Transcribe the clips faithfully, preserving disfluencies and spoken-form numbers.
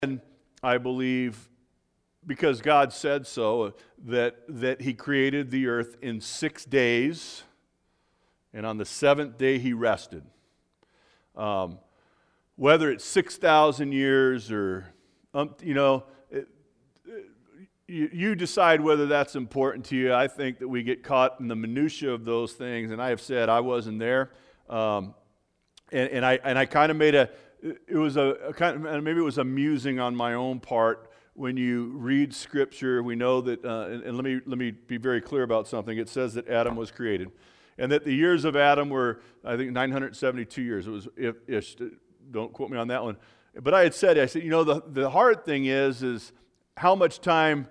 And I believe, because God said so, that, that he created the earth in six days, and on the seventh day he rested. Um, whether it's six thousand years or, um, you know, it, it, you, you decide whether that's important to you. I think that we get caught in the minutia of those things, and I have said I wasn't there. Um, and, and I and I kind of made a, it was a, a kind of, maybe it was amusing on my own part. When you read Scripture, we know that, uh, and, and let me let me be very clear about something. It says that Adam was created, and that the years of Adam were, I think, nine hundred seventy-two years. It was, if, if don't quote me on that one. But I had said, I said, you know, the, the hard thing is, is how much time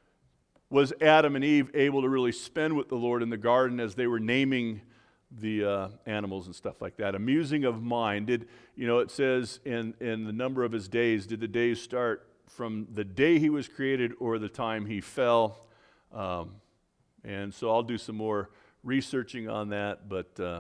was Adam and Eve able to really spend with the Lord in the garden as they were naming the uh, animals and stuff like that. Amusing of mind. Did, you know, it says in, in the number of his days, did the days start from the day he was created or the time he fell? Um, and so I'll do some more researching on that, but uh,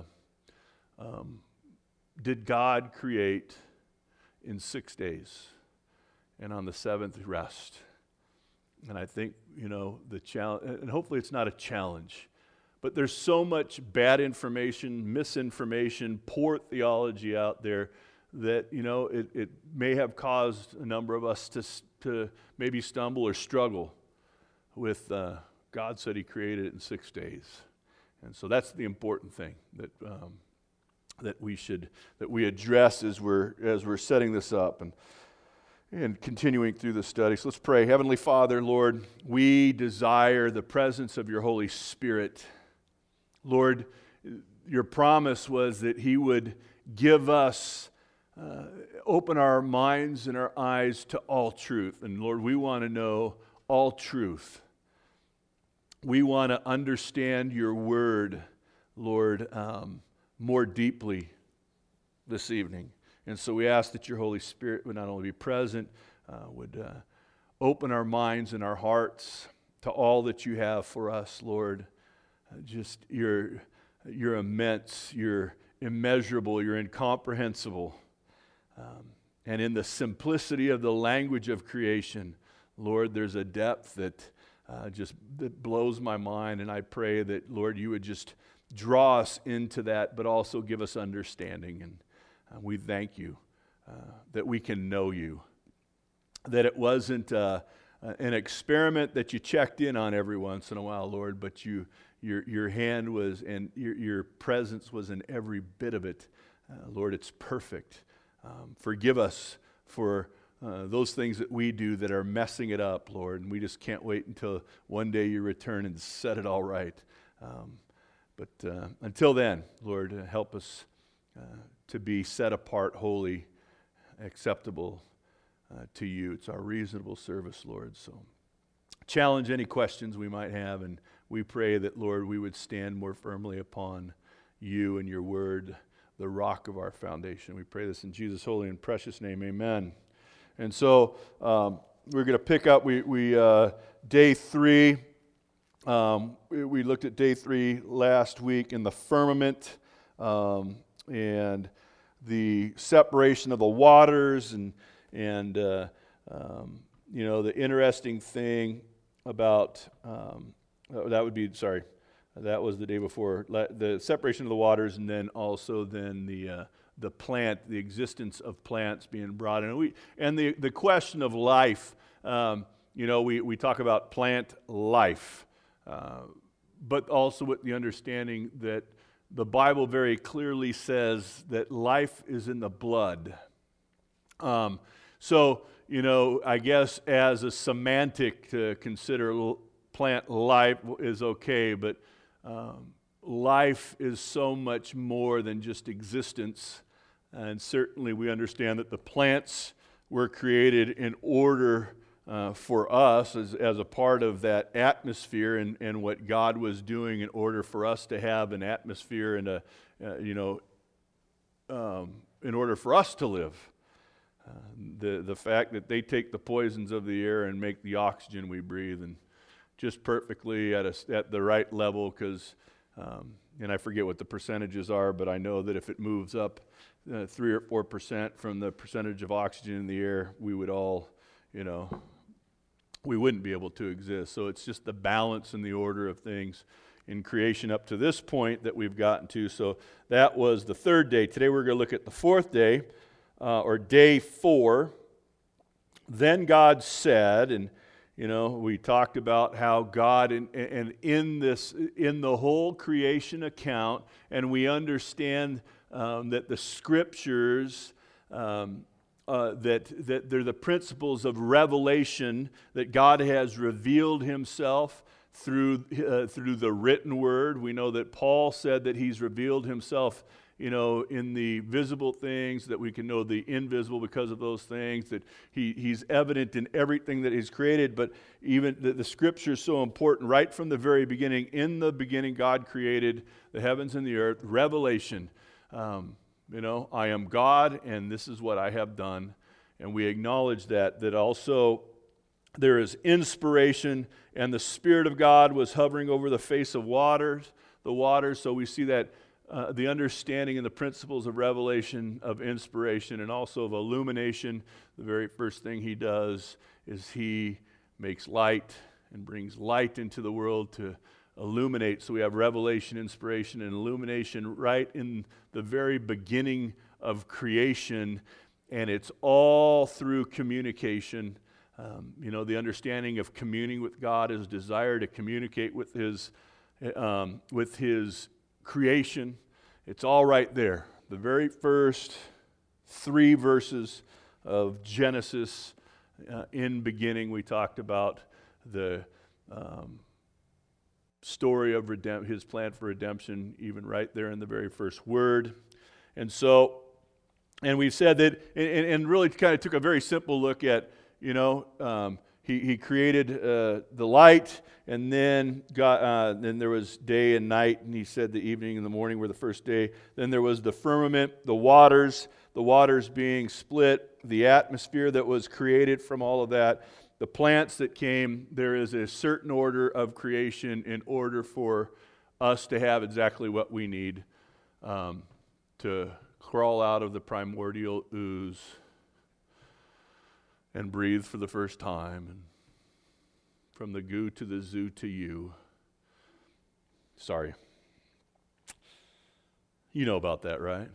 um, did God create in six days and on the seventh rest? And I think, you know, the challenge, and hopefully it's not a challenge, but there's so much bad information, misinformation, poor theology out there that, you know, it, it may have caused a number of us to, to maybe stumble or struggle with uh, God said he created it in six days. And so that's the important thing that um, that we should, that we address as we're, as we're setting this up and, and continuing through the study. So let's pray. Heavenly Father, Lord, we desire the presence of your Holy Spirit. Lord, your promise was that he would give us, uh, open our minds and our eyes to all truth. And Lord, we want to know all truth. We want to understand your word, Lord, um, more deeply this evening. And so we ask that your Holy Spirit would not only be present, uh, would uh, open our minds and our hearts to all that you have for us, Lord. Uh, just you're, you're immense, you're immeasurable, you're incomprehensible. Um, and in the simplicity of the language of creation, Lord, there's a depth that uh, just that blows my mind. And I pray that, Lord, you would just draw us into that, but also give us understanding. And uh, we thank you uh, that we can know you, that it wasn't uh, an experiment that you checked in on every once in a while, Lord, but you, your, your hand was, and your, your presence was in every bit of it. Uh, Lord, it's perfect. Um, forgive us for uh, those things that we do that are messing it up, Lord, and we just can't wait until one day you return and set it all right. Um, But uh, until then, Lord, uh, help us uh, to be set apart, holy, acceptable uh, to you. It's our reasonable service, Lord. So challenge any questions we might have, and we pray that, Lord, we would stand more firmly upon you and your word, the rock of our foundation. We pray this in Jesus' holy and precious name, amen. And so um, we're going to pick up, we, we uh, day three. Um, we, we looked at day three last week in the firmament um, and the separation of the waters and and uh, um, you know, the interesting thing about um, that would be sorry that was the day before, the separation of the waters, and then also then the uh, the plant, the existence of plants being brought in, and we and the the question of life. Um, you know, we we talk about plant life. Uh, but also with the understanding that the Bible very clearly says that life is in the blood. Um, so, you know, I guess as a semantic to consider plant life is okay, but um, life is so much more than just existence. And certainly we understand that the plants were created in order Uh, for us as, as a part of that atmosphere and, and what God was doing in order for us to have an atmosphere and a, uh, you know, um, in order for us to live. Uh, the, the fact that they take the poisons of the air and make the oxygen we breathe, and just perfectly at, a, at the right level, because, um, and I forget what the percentages are, but I know that if it moves up uh, three or four percent from the percentage of oxygen in the air, we would all you know, we wouldn't be able to exist. So it's just the balance and the order of things in creation up to this point that we've gotten to. So that was the third day. Today we're going to look at the fourth day, uh, or day four. Then God said, and you know, we talked about how God, and, and in this, in the whole creation account, and we understand um, that the Scriptures, um, uh, that that they're the principles of revelation, that God has revealed Himself through uh, through the written Word. We know that Paul said that He's revealed Himself, you know, in the visible things, that we can know the invisible because of those things, that he, He's evident in everything that He's created. But even the, the Scripture is so important right from the very beginning. In the beginning, God created the heavens and the earth. Revelation, um, you know, I am God, and this is what I have done. And we acknowledge that, that also there is inspiration, and the Spirit of God was hovering over the face of waters, the waters. So we see that Uh, the understanding and the principles of revelation, of inspiration, and also of illumination. The very first thing He does is He makes light and brings light into the world to illuminate. So we have revelation, inspiration, and illumination right in the very beginning of creation, and it's all through communication. Um, you know, the understanding of communing with God is desire to communicate with His, um, with His creation. It's all right there. The very first three verses of Genesis, uh, in beginning, we talked about the um, story of redemp- His plan for redemption, even right there in the very first word. And so, and we've said that, and, and really kind of took a very simple look at, you know, um, He, he created uh, the light, and then God, uh, then there was day and night, and He said the evening and the morning were the first day. Then there was the firmament, the waters, the waters being split, the atmosphere that was created from all of that, the plants that came. There is a certain order of creation in order for us to have exactly what we need um, to crawl out of the primordial ooze and breathe for the first time, and from the goo to the zoo to you. Sorry. You know about that, right?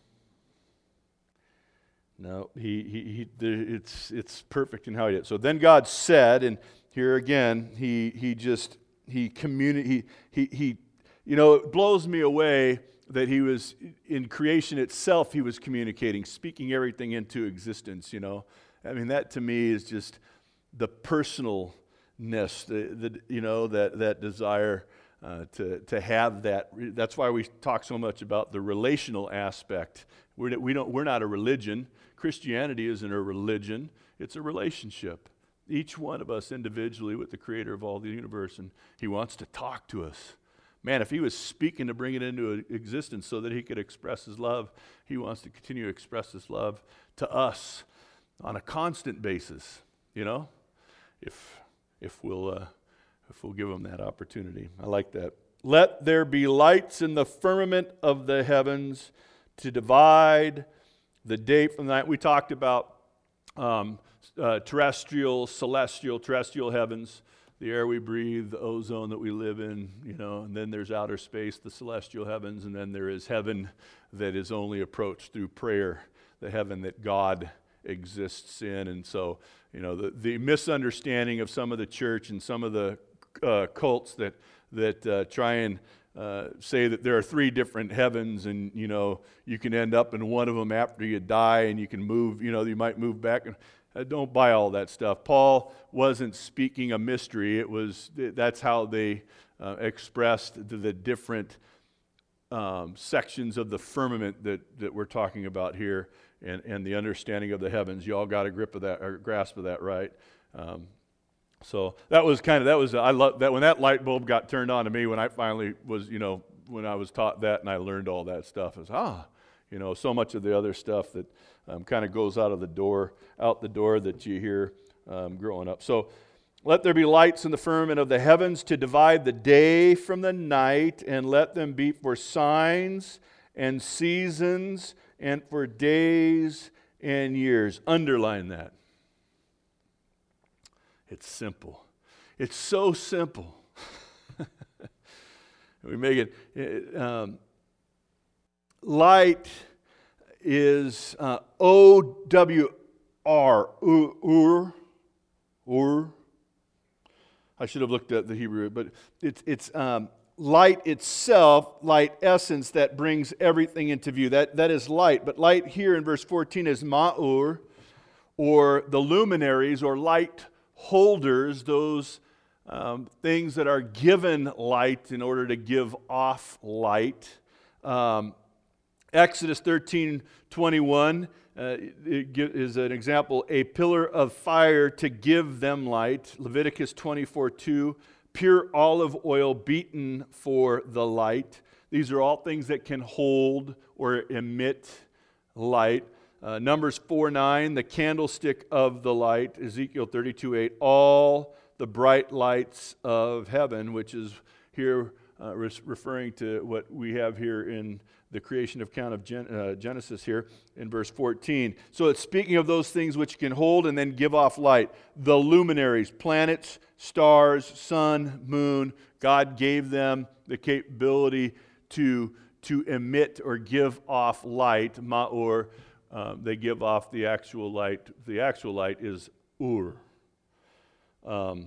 No, he, he, he it's it's perfect in how He did. So then God said, and here again, he he just he communi- he he he you know, it blows me away that He was in creation itself. He was communicating, speaking everything into existence. You know. I mean, that to me is just the personalness, the, the you know, that that desire uh, to to have that. That's why we talk so much about the relational aspect. We're we don't we're not a religion. Christianity isn't a religion; it's a relationship. Each one of us individually with the Creator of all the universe, and He wants to talk to us. Man, if He was speaking to bring it into existence so that He could express His love, He wants to continue to express His love to us on a constant basis, you know, if if we'll uh, if we'll give Him that opportunity. I like that. Let there be lights in the firmament of the heavens to divide the day from the night. We talked about um, uh, terrestrial, celestial, terrestrial heavens, the air we breathe, the ozone that we live in, you know, and then there's outer space, the celestial heavens, and then there is heaven that is only approached through prayer, the heaven that God exists in. And so, you know, the, the misunderstanding of some of the church and some of the uh, cults that that uh, try and uh, say that there are three different heavens, and you know, you can end up in one of them after you die, and you can move, you know, you might move back. And uh, don't buy all that stuff. Paul wasn't speaking a mystery. It was that's how they uh, expressed the, the different um, sections of the firmament that that we're talking about here. And, and the understanding of the heavens. You all got a grip of that, or grasp of that, right? Um, so that was kind of, that was, I love that when that light bulb got turned on to me, when I finally was, you know, when I was taught that and I learned all that stuff, it was, ah, you know, so much of the other stuff that um, kind of goes out of the door, out the door that you hear um, growing up. So let there be lights in the firmament of the heavens to divide the day from the night, and let them be for signs and seasons and for days and years. Underline that. It's simple. It's so simple. We make it, it um, light is uh, O W R, Ur, Ur. I should have looked at the Hebrew, but it's, it's um, light itself, light essence that brings everything into view. That, that is light. But light here in verse fourteen is ma'ur, or the luminaries, or light holders, those um, things that are given light in order to give off light. Um, Exodus thirteen twenty-one uh, is an example, a pillar of fire to give them light. Leviticus twenty-four two, pure olive oil beaten for the light. These are all things that can hold or emit light. Uh, Numbers four nine, the candlestick of the light. Ezekiel thirty-two eight, all the bright lights of heaven, which is here uh, re- referring to what we have here in the creation account of Gen- uh, Genesis here in verse fourteen. So it's speaking of those things which can hold and then give off light. The luminaries, planets, stars, sun, moon, God gave them the capability to, to emit or give off light, ma'or. Um, they give off the actual light. The actual light is ur, um,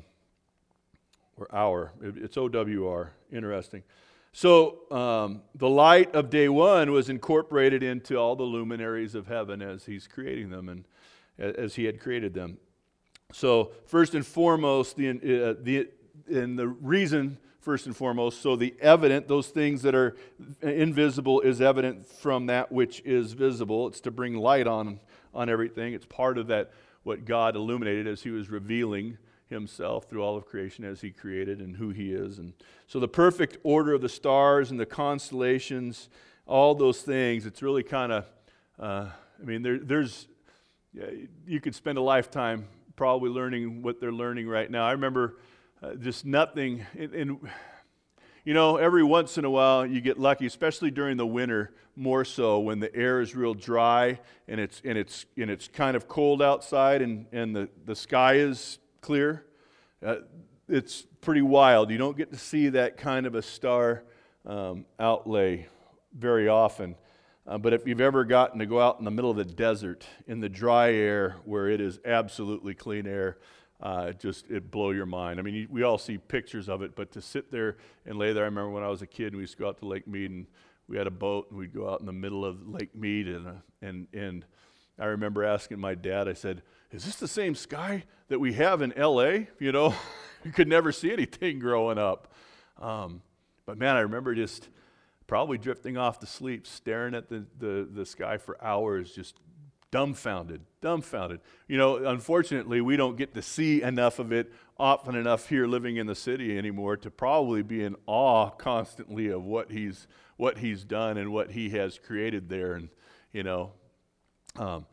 or hour. It, it's O W R. Interesting. So um, the light of day one was incorporated into all the luminaries of heaven as He's creating them and as He had created them. So first and foremost, the uh, the and the reason. First and foremost, so the evident, those things that are invisible is evident from that which is visible. It's to bring light on, on everything. It's part of that, what God illuminated as He was revealing Himself through all of creation as He created and who He is. And so the perfect order of the stars and the constellations, all those things, it's really kind of, uh, I mean, there, there's, yeah, you could spend a lifetime probably learning what they're learning right now. I remember Uh, just nothing, and, and you know, every once in a while you get lucky, especially during the winter, more so when the air is real dry and it's and it's and it's kind of cold outside and and the the sky is clear. Uh, it's pretty wild. You don't get to see that kind of a star um, outlay very often. Uh, but if you've ever gotten to go out in the middle of the desert in the dry air where it is absolutely clean air, Uh, it just, it blow your mind. I mean, you, we all see pictures of it, but to sit there and lay there, I remember when I was a kid and we used to go out to Lake Mead and we had a boat and we'd go out in the middle of Lake Mead and, uh, and, and I remember asking my dad, I said, is this the same sky that we have in L A? You know, you could never see anything growing up. Um, but man, I remember just probably drifting off to sleep, staring at the, the, the sky for hours, just dumbfounded, dumbfounded. You know, unfortunately, we don't get to see enough of it often enough here living in the city anymore to probably be in awe constantly of what he's what he's done and what he has created there. And, you know, um,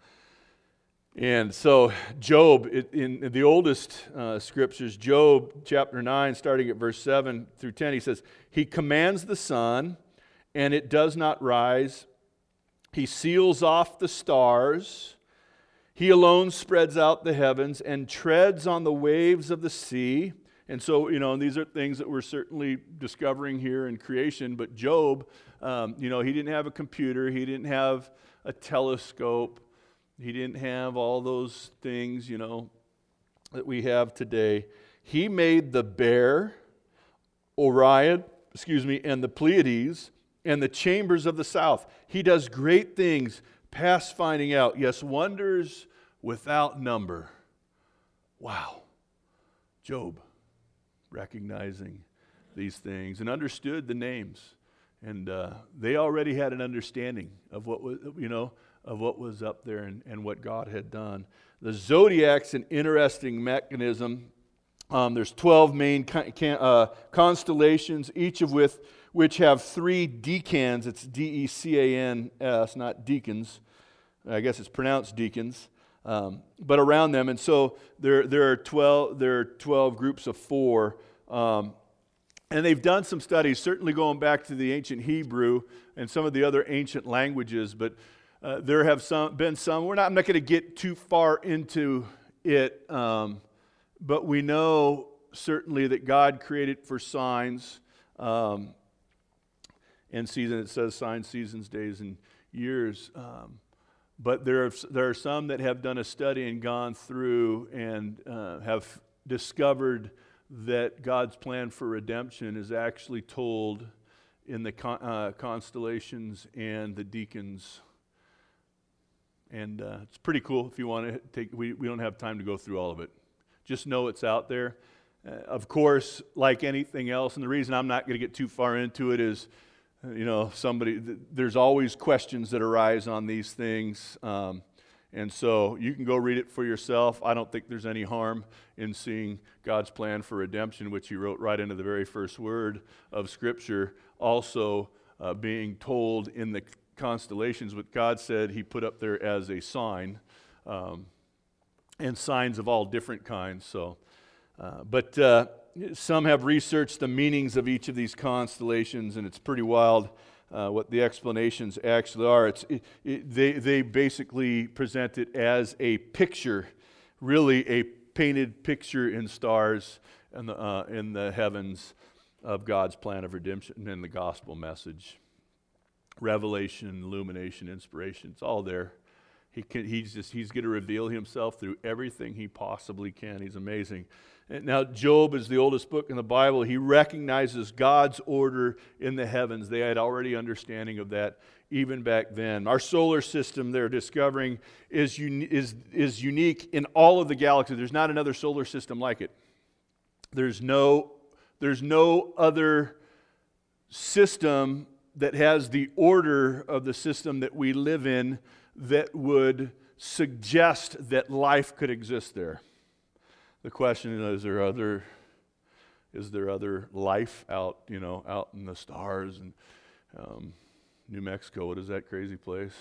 and so Job, it, in the oldest uh, scriptures, Job chapter nine, starting at verse seven through ten, he says, He commands the sun, and it does not rise. He seals off the stars. He alone spreads out the heavens and treads on the waves of the sea. And so, you know, these are things that we're certainly discovering here in creation. But Job, um, you know, he didn't have a computer. He didn't have a telescope. He didn't have all those things, you know, that we have today. He made the Bear, Orion, excuse me, and the Pleiades, and the chambers of the south. He does great things past finding out. Yes, wonders without number. Wow. Job, recognizing these things and understood the names. And uh, they already had an understanding of what was, you know, of what was up there and, and what God had done. The zodiac's an interesting mechanism. Um, there's twelve main con- can, uh, constellations, each of which which have three decans. It's D E C A N S, not deacons. I guess it's pronounced deacons, um, but around them. And so there, there are twelve. There are twelve groups of four, um, and they've done some studies, certainly going back to the ancient Hebrew and some of the other ancient languages. But uh, there have some been some. We're not. I'm not going to get too far into it. Um, but we know certainly that God created for signs um, and seasons. It says signs, seasons, days, and years. Um, but there are, there are some that have done a study and gone through and uh, have discovered that God's plan for redemption is actually told in the con- uh, constellations and the deacons. And uh, it's pretty cool if you want to take, we, we don't have time to go through all of it. Just know it's out there. Uh, of course, like anything else, and the reason I'm not going to get too far into it is, you know, somebody, th- there's always questions that arise on these things. Um, and so you can go read it for yourself. I don't think there's any harm in seeing God's plan for redemption, which he wrote right into the very first word of Scripture, also uh, being told in the constellations, what God said he put up there as a sign, um, and signs of all different kinds. So, uh, but uh, some have researched the meanings of each of these constellations, and it's pretty wild uh, what the explanations actually are. It's it, it, they they basically present it as a picture, really a painted picture in stars in the uh, in the heavens of God's plan of redemption and the gospel message. Revelation, illumination, inspiration, it's all there. He can, he's just he's going to reveal himself through everything he possibly can. He's amazing. And now Job is the oldest book in the Bible. He recognizes God's order in the heavens. They had already understanding of that even back then. Our solar system, they're discovering, is uni- is is unique in all of the galaxies. There's not another solar system like it. There's no there's no other system that has the order of the system that we live in that would suggest that life could exist there. The question is, is there other, is there other life out, you know, out in the stars and um, New Mexico? What is that crazy place?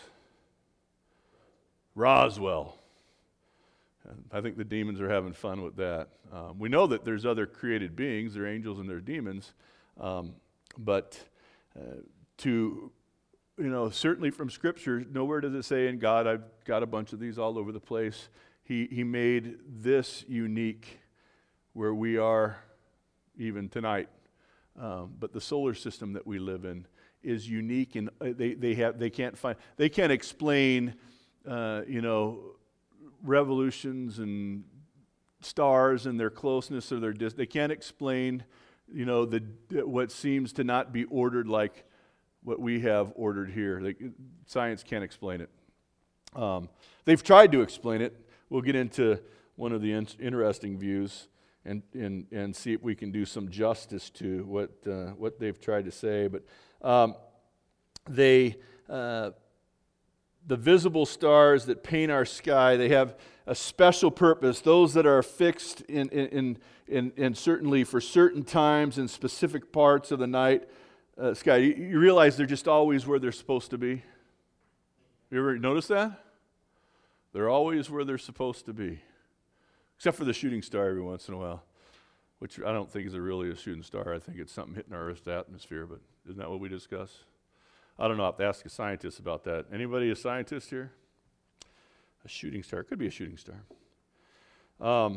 Roswell. I think the demons are having fun with that. Um, we know that there's other created beings, they're angels and they're demons, um, but uh, to, you know, certainly from Scripture, nowhere does it say, in God, I've got a bunch of these all over the place. He, he made this unique where we are even tonight. Um, but the solar system that we live in is unique, and they, they, have, they can't find, they can't explain, uh, you know, revolutions and stars and their closeness or their distance. They can't explain, you know, the what seems to not be ordered like what we have ordered here. They, science can't explain it. Um, they've tried to explain it. We'll get into one of the in- interesting views and, and and see if we can do some justice to what uh, what they've tried to say. But um, they uh, the visible stars that paint our sky, they have a special purpose. Those that are fixed in in in, in, in certainly for certain times in specific parts of the night. Uh, sky, you, you realize they're just always where they're supposed to be? You ever notice that? They're always where they're supposed to be. Except for the shooting star every once in a while, which I don't think is a really a shooting star. I think it's something hitting our Earth's atmosphere, but isn't that what we discuss? I don't know. I have to ask a scientist about that. Anybody a scientist here? A shooting star. It could be a shooting star. Um,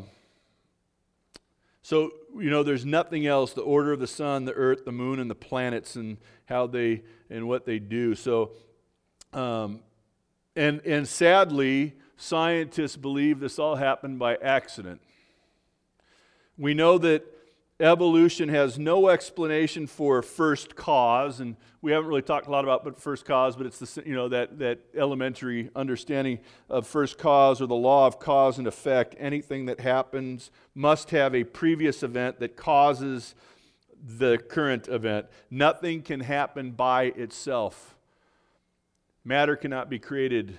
So, you know, there's nothing else, the order of the sun, the earth, the moon, and the planets, and how they, and what they do. So, um, and, and sadly, scientists believe this all happened by accident. We know that evolution has no explanation for first cause, and we haven't really talked a lot about but first cause, but it's the, you know, that, that elementary understanding of first cause, or the law of cause and effect. Anything that happens must have a previous event that causes the current event. Nothing can happen by itself. Matter cannot be created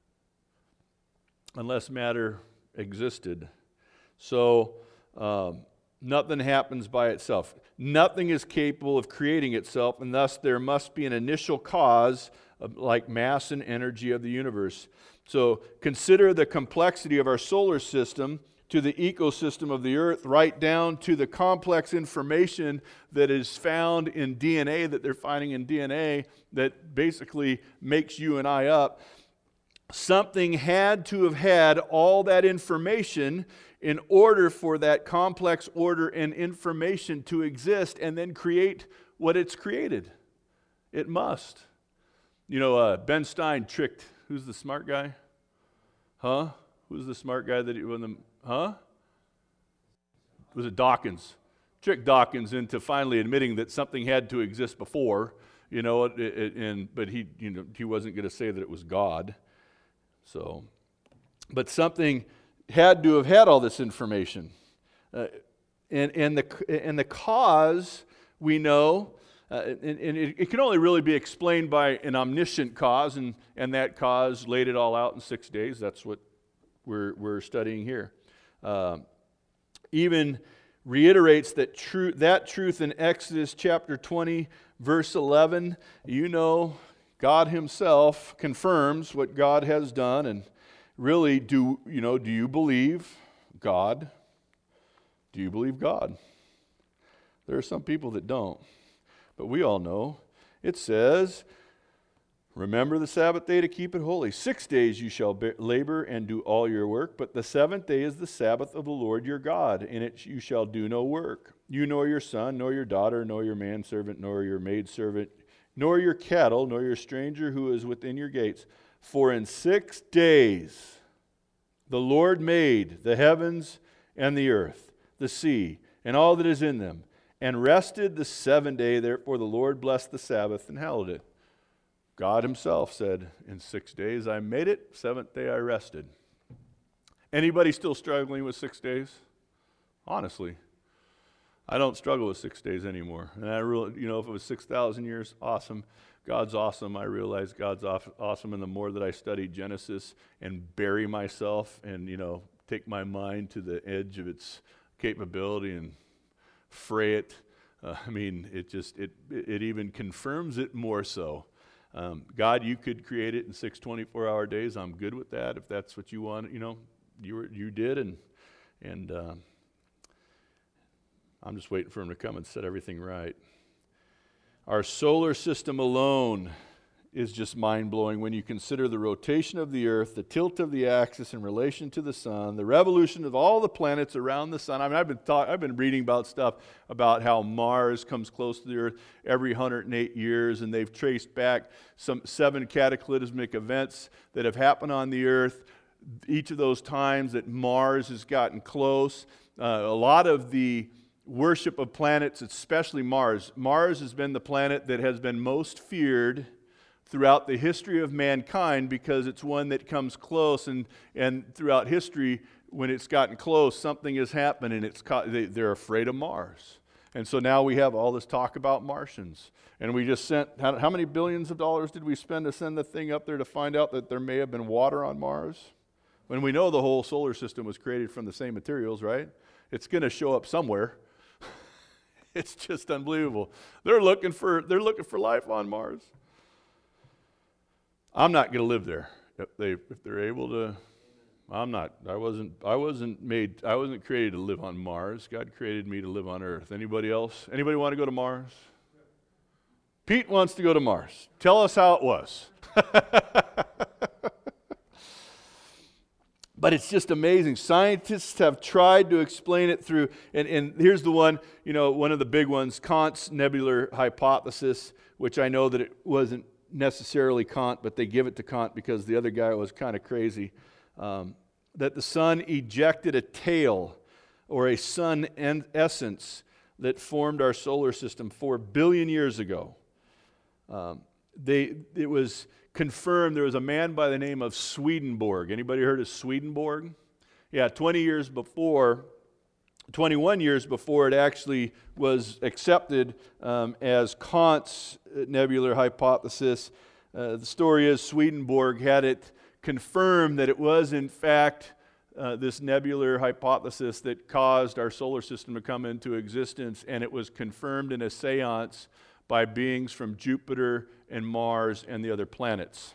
unless matter existed. So, um, nothing happens by itself. Nothing is capable of creating itself, and thus there must be an initial cause of, like mass and energy of the universe. So consider the complexity of our solar system to the ecosystem of the earth, right down to the complex information that is found in D N A, that they're finding in D N A, that basically makes you and I up. Something had to have had all that information in order for that complex order and information to exist and then create what it's created. It must. You know, uh, Ben Stein tricked, who's the smart guy? Huh? Who's the smart guy that he, when the, huh? Was it Dawkins? Tricked Dawkins into finally admitting that something had to exist before, you know, it, it, and but he, you know, he wasn't going to say that it was God. So, but something had to have had all this information, uh, and and the and the cause we know, uh, and, and it, it can only really be explained by an omniscient cause, and and that cause laid it all out in six days. That's what we're we're studying here. Uh, even reiterates that true that truth in Exodus chapter twenty, verse eleven. You know, God Himself confirms what God has done, and really, do you know? Do you believe God? Do you believe God? There are some people that don't, but we all know. It says, "Remember the Sabbath day to keep it holy. Six days you shall be- labor and do all your work, but the seventh day is the Sabbath of the Lord your God. In it you shall do no work. You nor your son, nor your daughter, nor your manservant, nor your maidservant, nor your cattle, nor your stranger who is within your gates. For in six days the Lord made the heavens and the earth, the sea, and all that is in them, and rested the seventh day. Therefore the Lord blessed the Sabbath and hallowed it." God Himself said, "In six days I made it, seventh day I rested." Anybody still struggling with six days? Honestly, I don't struggle with six days anymore. And I really, you know, if it was six thousand years, awesome. God's awesome. I realize God's awesome. And the more that I study Genesis and bury myself and, you know, take my mind to the edge of its capability and fray it, uh, I mean, it just, it, it even confirms it more so. Um, God, you could create it in six twenty-four hour days. I'm good with that. If that's what you want, you know, you were, you did, and and uh, I'm just waiting for Him to come and set everything right. Our solar system alone is just mind-blowing when you consider the rotation of the earth, the tilt of the axis in relation to the sun, the revolution of all the planets around the sun. I mean, I've been talk, I've been reading about stuff about how Mars comes close to the earth every one hundred eight years, and they've traced back some seven cataclysmic events that have happened on the earth. Each of those times that Mars has gotten close, uh, a lot of the worship of planets, especially Mars. Mars has been the planet that has been most feared throughout the history of mankind because it's one that comes close, and, and throughout history, when it's gotten close, something has happened, and it's ca- they, they're afraid of Mars. And so now we have all this talk about Martians. And we just sent, how, how many billions of dollars did we spend to send the thing up there to find out that there may have been water on Mars? When we know the whole solar system was created from the same materials, right? It's going to show up somewhere. It's just unbelievable. They're looking for they're looking for life on Mars. I'm not going to live there. If they if they're able to, I'm not. I wasn't I wasn't made I wasn't created to live on Mars. God created me to live on Earth. Anybody else? Anybody want to go to Mars? Pete wants to go to Mars. Tell us how it was. But it's just amazing. Scientists have tried to explain it through, and, and here's the one, you know, one of the big ones, Kant's nebular hypothesis, which I know that it wasn't necessarily Kant, but they give it to Kant because the other guy was kind of crazy, um, that the sun ejected a tail or a sun en- essence that formed our solar system four billion years ago. Um, they it was confirmed. There was a man by the name of Swedenborg. Anybody heard of Swedenborg? Yeah, twenty years before, twenty-one years before it actually was accepted um, as Kant's nebular hypothesis. Uh, the story is Swedenborg had it confirmed that it was in fact uh, this nebular hypothesis that caused our solar system to come into existence, and it was confirmed in a seance by beings from Jupiter and Mars and the other planets.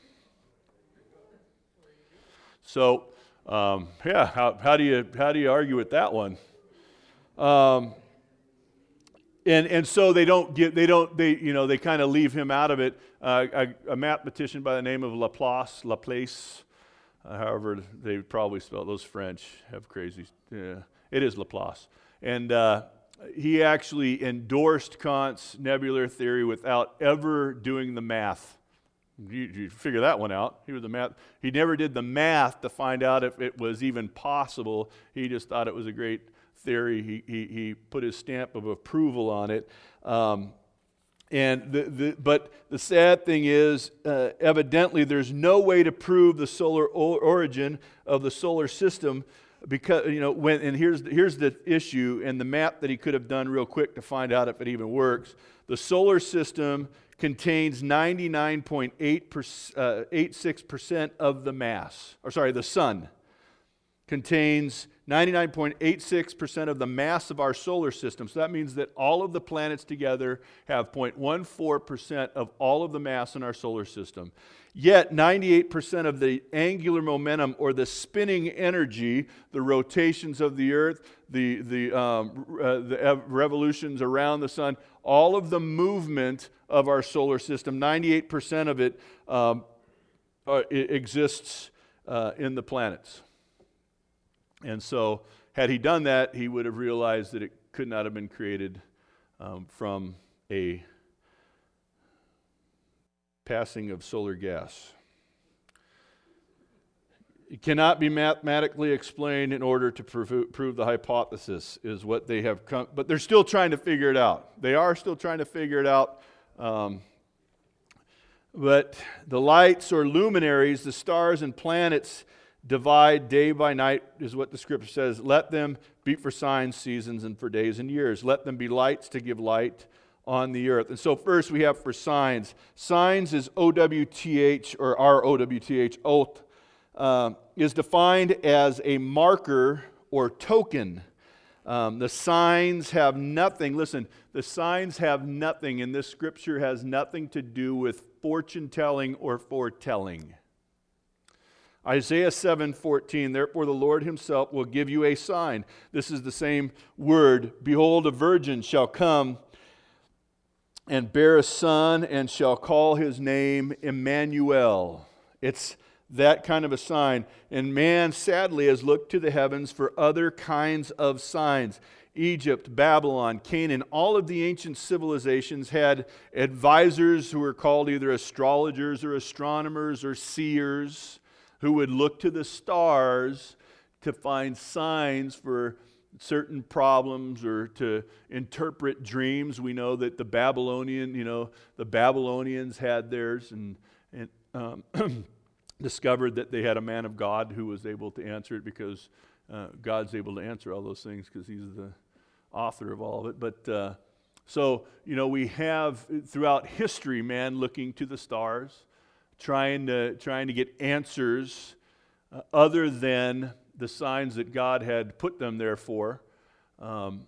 So, um, yeah, how, how do you how do you argue with that one? Um, and and so they don't get they don't they you know they kind of leave him out of it. Uh, a, a mathematician by the name of Laplace Laplace Uh, however, they probably spell those French have crazy. Yeah, it is Laplace. And uh, he actually endorsed Kant's nebular theory without ever doing the math. You, you figure that one out. He was the math. He never did the math to find out if it was even possible. He just thought it was a great theory. He he, he put his stamp of approval on it. Um, and the, the but the sad thing is, uh, evidently, there's no way to prove the solar o- origin of the solar system. Because, you know, when, and here's, here's the issue, and the map that he could have done real quick to find out if it even works. The solar system contains ninety-nine point eight six percent of the mass, or sorry, the sun contains ninety-nine point eight six percent of the mass of our solar system. So that means that all of the planets together have zero point one four percent of all of the mass in our solar system. Yet ninety-eight percent of the angular momentum, or the spinning energy, the rotations of the earth, the, the, um, uh, the revolutions around the sun, all of the movement of our solar system, ninety-eight percent of it, um, uh, it exists uh, in the planets. And so, had he done that, he would have realized that it could not have been created um, from a passing of solar gas. It cannot be mathematically explained in order to prove, prove the hypothesis, is what they have come, but they're still trying to figure it out. They are still trying to figure it out. Um, but the lights or luminaries, the stars and planets, divide day by night, is what the scripture says. Let them be for signs, seasons, and for days and years. Let them be lights to give light on the earth. And so first we have for signs. Signs is O W T H, or R O W T H, oath, uh, is defined as a marker or token. Um, the signs have nothing, listen, the signs have nothing, and this scripture has nothing to do with fortune telling or foretelling. Isaiah seven fourteen, therefore the Lord himself will give you a sign. This is the same word. Behold, a virgin shall come and bear a son, and shall call his name Emmanuel. It's that kind of a sign. And man, sadly, has looked to the heavens for other kinds of signs. Egypt, Babylon, Canaan, all of the ancient civilizations had advisors who were called either astrologers or astronomers or seers, who would look to the stars to find signs for certain problems or to interpret dreams. We know that the Babylonian, you know, the Babylonians had theirs, and, and um, discovered that they had a man of God who was able to answer it, because uh, God's able to answer all those things because he's the author of all of it. But uh, so, you know, we have throughout history man looking to the stars, trying to trying to get answers uh, other than the signs that God had put them there for. Um,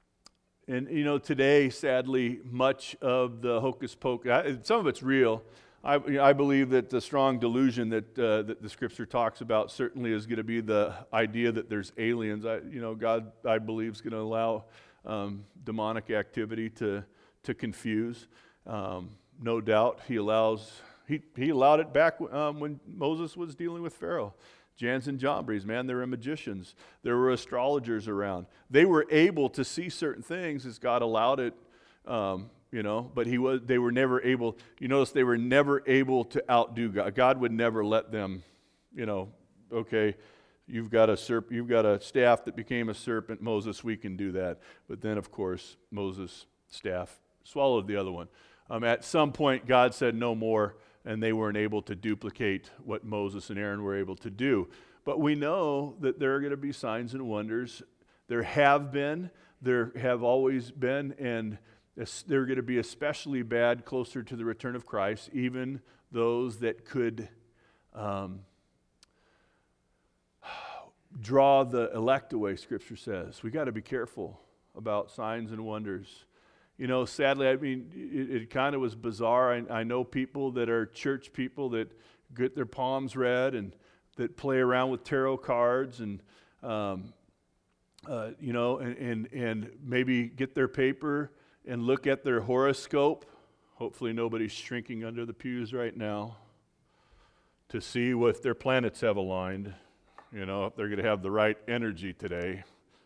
and, you know, today, sadly, much of the hocus pocus, some of it's real. I, I believe that the strong delusion that uh, that the Scripture talks about certainly is going to be the idea that there's aliens. I, you know, God, I believe, is going to allow um, demonic activity to to confuse. Um, no doubt, He allows He He allowed it back um, when Moses was dealing with Pharaoh. Jans and Jambres, man, there were magicians. There were astrologers around. They were able to see certain things as God allowed it. Um, You know, but he was. They were never able. You notice they were never able to outdo God. God would never let them. You know, okay, you've got a serp. You've got a staff that became a serpent. Moses, we can do that. But then, of course, Moses' staff swallowed the other one. Um, at some point, God said no more, and they weren't able to duplicate what Moses and Aaron were able to do. But we know that there are going to be signs and wonders. There have been. There have always been, and they're going to be especially bad closer to the return of Christ, even those that could um, draw the elect away, Scripture says. We got to be careful about signs and wonders. You know, sadly, I mean, it, it kind of was bizarre. I, I know people that are church people that get their palms read and that play around with tarot cards and, um, uh, you know, and, and, and maybe get their paper and look at their horoscope. Hopefully nobody's shrinking under the pews right now. to see if their planets have aligned, you know, if they're going to have the right energy today.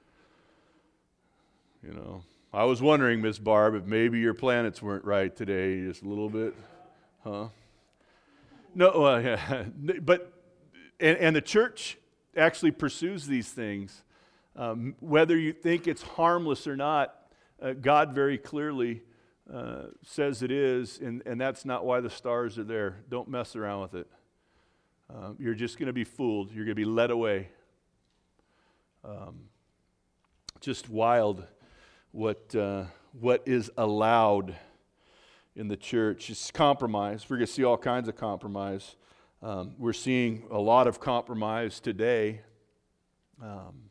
You know, I was wondering, Miss Barb, if maybe your planets weren't right today, just a little bit, huh? No, uh, yeah. but and, and the church actually pursues these things, um, whether you think it's harmless or not. Uh, God very clearly uh, says it is, and, and that's not why the stars are there. Don't mess around with it. Uh, you're just going to be fooled. You're going to be led away. Um, just wild what uh, what is allowed in the church. It's compromise. We're going to see all kinds of compromise. Um, we're seeing a lot of compromise today. Um,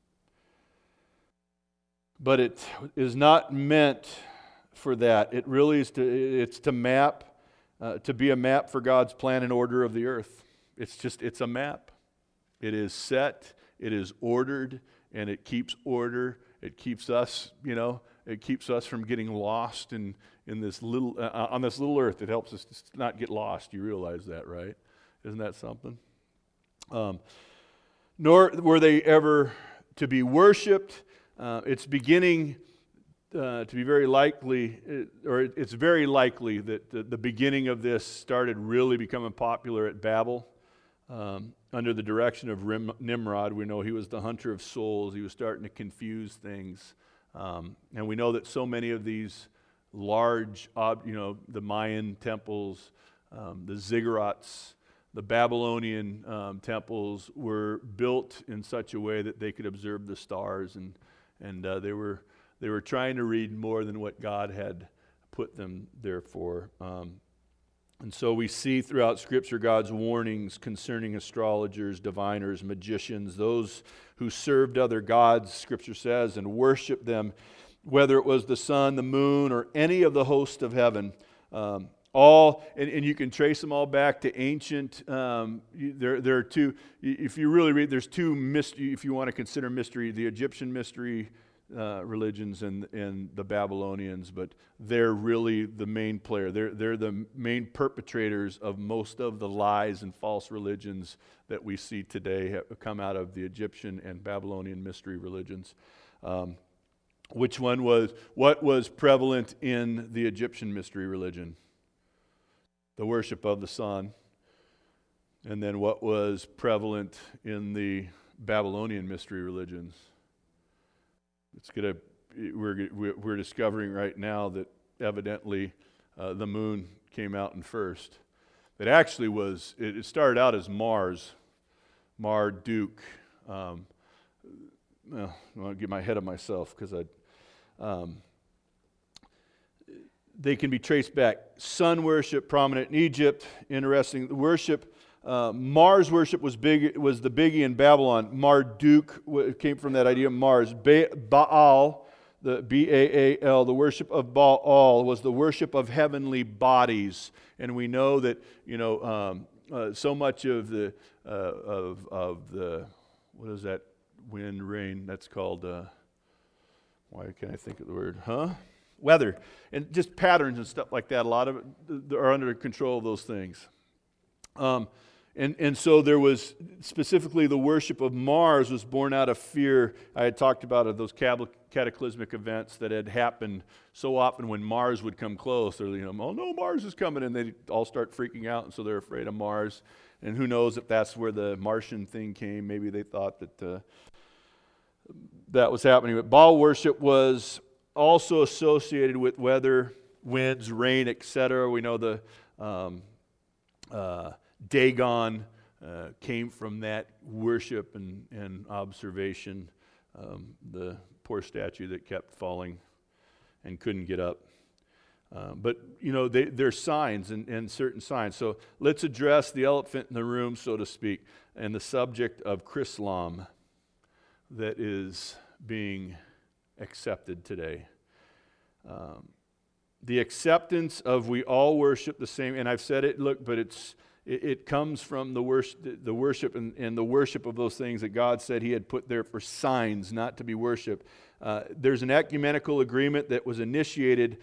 but it is not meant for that. It really is to, it's to map, uh, to be a map for God's plan and order of the earth. It's just, it's a map. It is set, it is ordered, and it keeps order. It keeps us, you know, it keeps us from getting lost in, in this little, uh, on this little earth. It helps us to not get lost. You realize that, right? Isn't that something? Um, nor were they ever to be worshipped. Uh, it's beginning uh, to be very likely, or it's very likely that the, the beginning of this started really becoming popular at Babel. Um, under the direction of Rim, Nimrod. We know he was the hunter of souls. He was starting to confuse things. Um, and we know that so many of these large, ob, you know, the Mayan temples, um, the ziggurats, the Babylonian um, temples were built in such a way that they could observe the stars, and and uh, they were they were trying to read more than what God had put them there for. Um, And so we see throughout Scripture God's warnings concerning astrologers, diviners, magicians, those who served other gods, Scripture says, and worshiped them, whether it was the sun, the moon, or any of the host of heaven. Um, all, and, and you can trace them all back to ancient, um, there, there are two, if you really read, there's two, mystery, if you want to consider mystery, the Egyptian mystery Uh, religions and and the Babylonians, but they're really the main player. They're they're the main perpetrators of most of the lies and false religions that we see today have come out of the Egyptian and Babylonian mystery religions. Um, which one was what was prevalent in the Egyptian mystery religion? The worship of the sun. And then what was prevalent in the Babylonian mystery religions? It's gonna. We're we're discovering right now that evidently uh, the moon came out in first. It actually was. It started out as Mars, Marduk. Um, well, I want to get my head of myself because I. Um, they can be traced back. Sun worship prominent in Egypt. Interesting. The worship. Uh, Mars worship was big. Was the biggie in Babylon. Marduk came from that idea of Mars. Ba- Baal, the B A A L, the worship of Baal was the worship of heavenly bodies, and we know that you know um, uh, so much of the uh, of of the what is that wind rain? That's called. Uh, why can't I think of the word? Huh? Weather and just patterns and stuff like that. A lot of it are under control of those things. Um, And, and so there was, specifically the worship of Mars was born out of fear. I had talked about it, those cataclysmic events that had happened so often when Mars would come close. They're, you know, oh no, Mars is coming, and they all start freaking out, and so they're afraid of Mars. And who knows if that's where the Martian thing came. Maybe they thought that uh, that was happening. But Baal worship was also associated with weather, winds, rain, et cetera. We know the... Um, uh, Dagon uh, came from that worship and, and observation, um, the poor statue that kept falling and couldn't get up. Uh, but, you know, they, they're signs and, and certain signs. So let's address the elephant in the room, so to speak, and the subject of Chrislam that is being accepted today. Um, the acceptance of we all worship the same, and I've said it, look, but it's It, it comes from the worship, the worship and, and the worship of those things that God said He had put there for signs, not to be worshipped. Uh, there's an ecumenical agreement that was initiated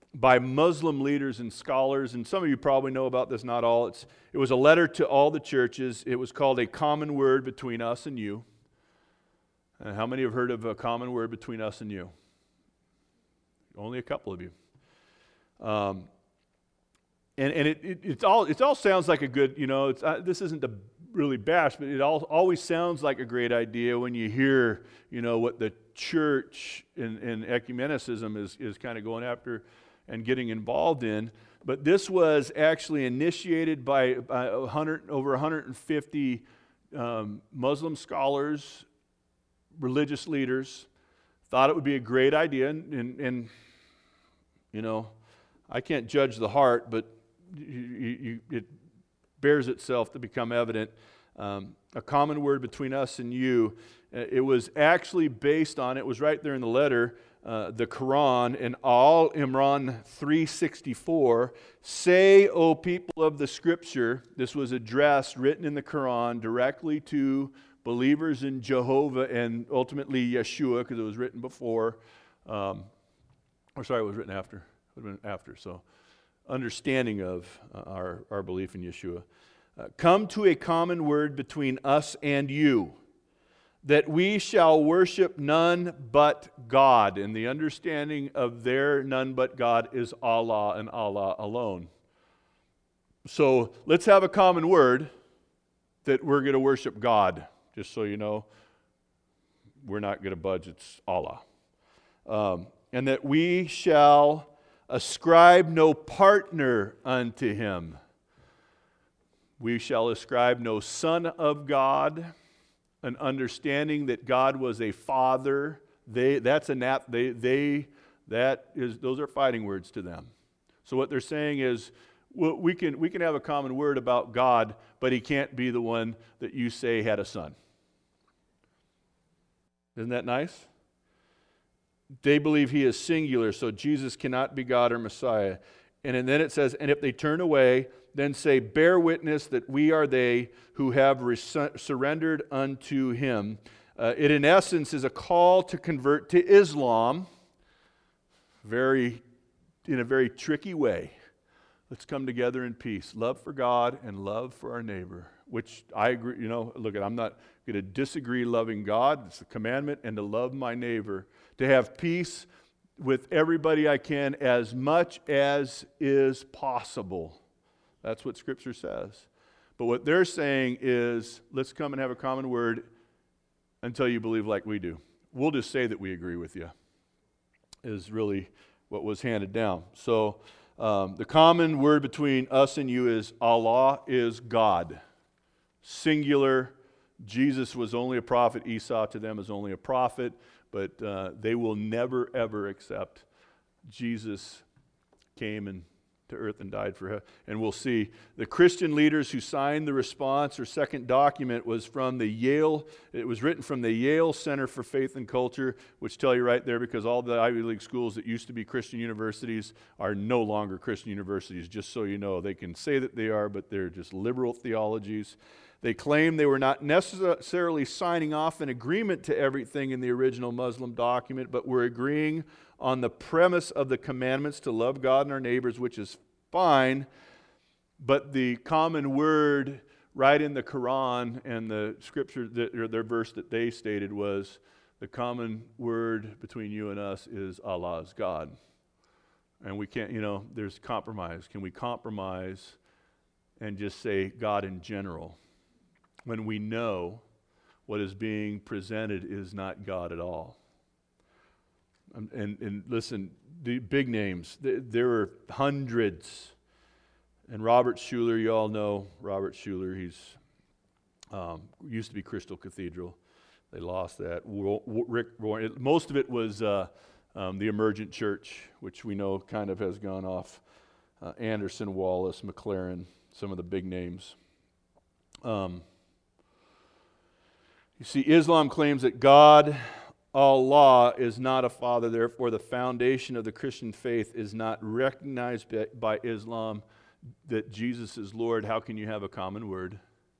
by Muslim leaders and scholars, and some of you probably know about this, not all. It's, it was a letter to all the churches. It was called A Common Word Between Us and You. And how many have heard of A Common Word Between Us and You? Only a couple of you. Um, and and it, it it's all it all sounds like a good, you know, it's, uh, this isn't to really bash, but it all, always sounds like a great idea when you hear, you know, what the church in, in ecumenicism is, is kind of going after and getting involved in. But this was actually initiated by, by one hundred, over one hundred fifty um, Muslim scholars, religious leaders, thought it would be a great idea. And, and, and you know, I can't judge the heart, but you, you, it bears itself to become evident. Um, a common word between us and you. Uh, it was actually based on, it was right there in the letter, uh, the Quran, in Al Imran three sixty-four. Say, O people of the Scripture, this was addressed, written in the Quran, directly to believers in Jehovah and ultimately Yeshua, because it was written before, um, or sorry, it was written after. It would have been after, so understanding of uh, our, our belief in Yeshua. Uh, Come to a common word between us and you, that we shall worship none but God. And the understanding of their none but God is Allah and Allah alone. So let's have a common word that we're going to worship God. Just so you know, we're not going to budge, it's Allah. Um, and that we shall ascribe no partner unto him. We shall ascribe no son of God, an understanding that God was a father. They that's a nat they they that is those are fighting words to them. So what they're saying is, well, we can we can have a common word about God, but he can't be the one that you say had a son. Isn't that nice? They believe he is singular, so Jesus cannot be God or Messiah. And then it says, and if they turn away, then say, bear witness that we are they who have res- surrendered unto him. Uh, it in essence is a call to convert to Islam, very, in a very tricky way. Let's come together in peace. Love for God and love for our neighbor, which I agree, you know, look, I'm not going to disagree loving God. It's a commandment, and to love my neighbor, to have peace with everybody I can as much as is possible. That's what Scripture says. But what they're saying is, let's come and have a common word until you believe like we do. We'll just say that we agree with you, is really what was handed down. So um, the common word between us and you is Allah is God. Singular. Jesus was only a prophet. Esau to them is only a prophet. But uh, they will never, ever accept Jesus came and to earth and died for him. And we'll see. The Christian leaders who signed the response or second document was from the Yale, it was written from the Yale Center for Faith and Culture, which tell you right there, because all the Ivy League schools that used to be Christian universities are no longer Christian universities, just so you know. They can say that they are, but they're just liberal theologies. They claim they were not necessarily signing off an agreement to everything in the original Muslim document, but were agreeing on the premise of the commandments to love God and our neighbors, which is fine, but the common word right in the Quran and the scripture, that, or their verse that they stated was, the common word between you and us is Allah is God. And we can't, you know, there's compromise. Can we compromise and just say God in general, when we know what is being presented is not God at all? And, and, and listen, the big names, th- there were hundreds. And Robert Schuller, you all know Robert Schuller, he's um, used to be Crystal Cathedral. They lost that. Rick Warren, most of it was uh, um, the Emergent Church, which we know kind of has gone off. Uh, Anderson, Wallace, McLaren, some of the big names. Um, you see, Islam claims that God, Allah, is not a father. Therefore, the foundation of the Christian faith is not recognized by, by Islam that Jesus is Lord. How can you have a common word?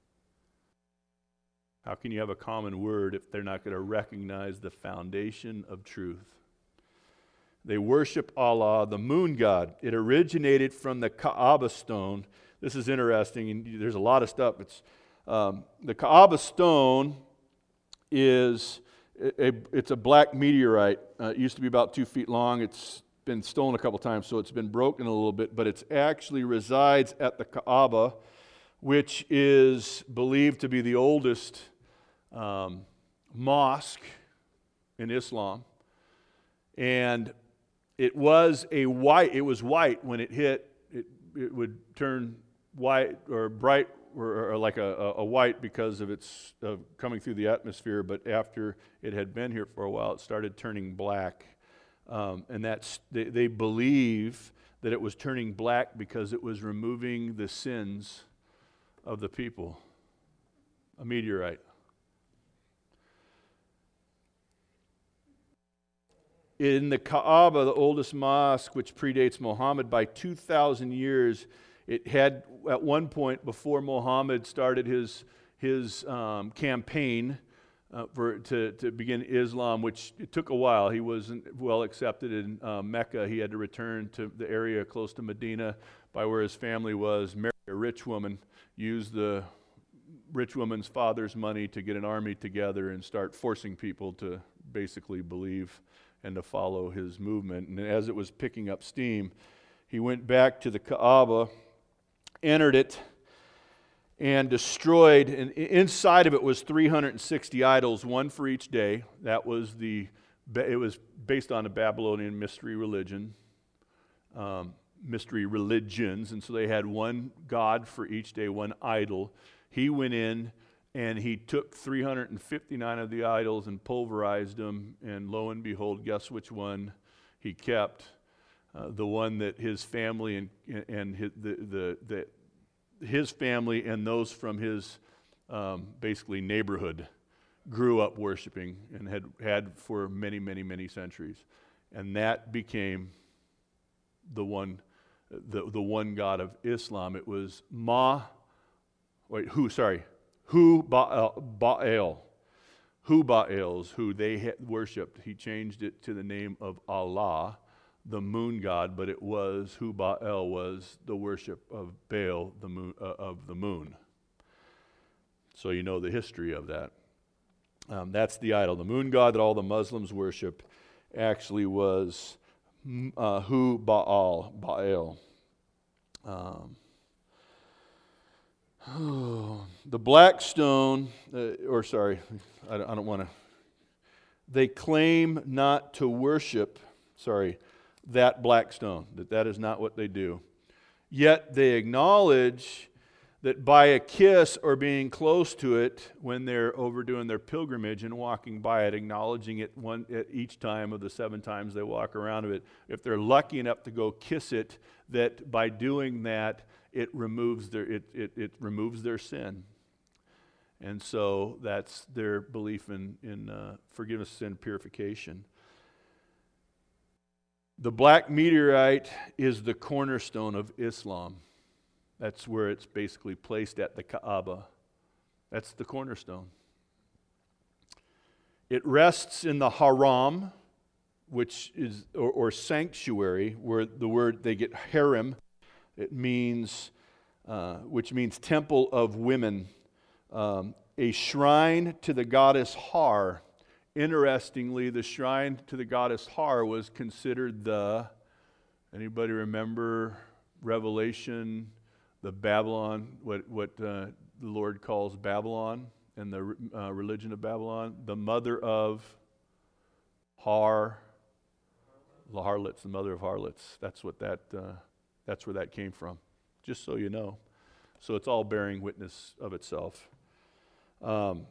How can you have a common word if they're not going to recognize the foundation of truth? They worship Allah, the moon god. It originated from the Kaaba stone. This is interesting, and there's a lot of stuff. It's um, the Kaaba stone is a, a, it's a black meteorite. Uh, it used to be about two feet long. It's been stolen a couple times, so it's been broken a little bit. But it actually resides at the Kaaba, which is believed to be the oldest um, mosque in Islam. And it was a white, it was white when it hit. It, it would turn white or bright or, or like a, a white because of its uh, coming through the atmosphere. But after it had been here for a while, it started turning black. Um, and that's, they, they believe that it was turning black because it was removing the sins of the people. A meteorite. In the Kaaba, the oldest mosque, which predates Muhammad by two thousand years, it had, at one point before Muhammad started his, his um, campaign uh, for, to, to begin Islam, which it took a while. He wasn't well accepted in uh, Mecca. He had to return to the area close to Medina by where his family was, marry a rich woman, use the rich woman's father's money to get an army together and start forcing people to basically believe and to follow his movement. And as it was picking up steam, he went back to the Kaaba, entered it, and destroyed. And inside of it was three hundred sixty idols, one for each day. That was the, it was based on a Babylonian mystery religion, um, mystery religions. And so they had one god for each day, one idol. He went in and he took three hundred fifty-nine of the idols and pulverized them, and lo and behold, guess which one he kept? Uh, the one that his family and and his, the, the, the, his family and those from his um, basically neighborhood grew up worshiping and had had for many, many, many centuries. And that became the one, the, the one God of Islam. It was Ma, wait, who, sorry, Hu Baal, Baal, Hu Baals, who they had worshipped. He changed it to the name of Allah, the moon god, but it was, Hu Baal was the worship of Baal, the moon, uh, of the moon. So you know the history of that. Um, that's the idol. The moon god that all the Muslims worship actually was uh, Hu Baal, Baal. Um, Oh, the black stone, uh, or sorry, I don't, I don't want to. They claim not to worship, sorry, that black stone, that that is not what they do. Yet they acknowledge that by a kiss or being close to it when they're overdoing their pilgrimage and walking by it, acknowledging it one at each time of the seven times they walk around of it, if they're lucky enough to go kiss it, that by doing that, it removes their it, it, it removes their sin. And so that's their belief in, in uh, forgiveness of sin, purification. The black meteorite is the cornerstone of Islam. That's where it's basically placed at the Kaaba. That's the cornerstone. It rests in the haram, which is, or, or sanctuary, where the word, they get harem. It means, uh, which means temple of women, um, a shrine to the goddess Har. Interestingly, the shrine to the goddess Har was considered the, anybody remember Revelation, the Babylon, what, what uh, the Lord calls Babylon and the uh, religion of Babylon? The mother of Har, the harlots, the mother of harlots. That's what that, uh, that's where that came from, just so you know. So it's all bearing witness of itself. Um,